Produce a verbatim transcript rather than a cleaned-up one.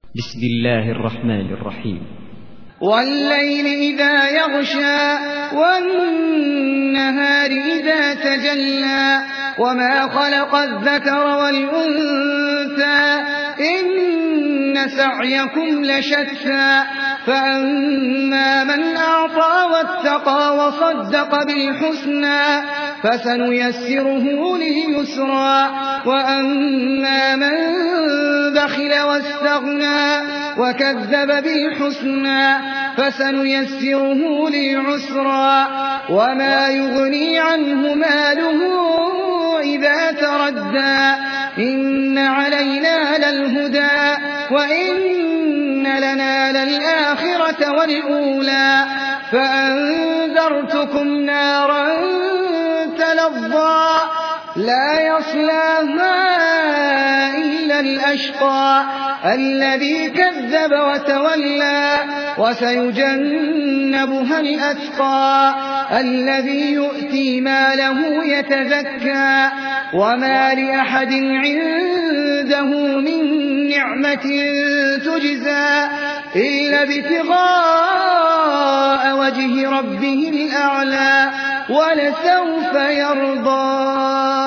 بسم الله الرحمن الرحيم. والليل إذا يغشى والنهار إذا تجلى وما خلق الذكر والأنثى إن سعيكم لشتى فأما من أعطى واتقى وصدق بالحسنى فسنيسره لليسرى وأما من بخل واستغنى وكذب بالحسنى فسنيسره للعسرى وما يغني عنه ماله إذا تردى إن علينا للهدى وإن لنا للآخرة والأولى فأنذرتكم نارا تلظى لا يصلاها إلا الأشقى الذي كذب وتولى وسيجنبها الأتقى الذي يؤتي ماله يتزكى وما لأحد عنده من نعمة تجزى إلا ابتغاء وجه ربه الأعلى ولسوف يرضى.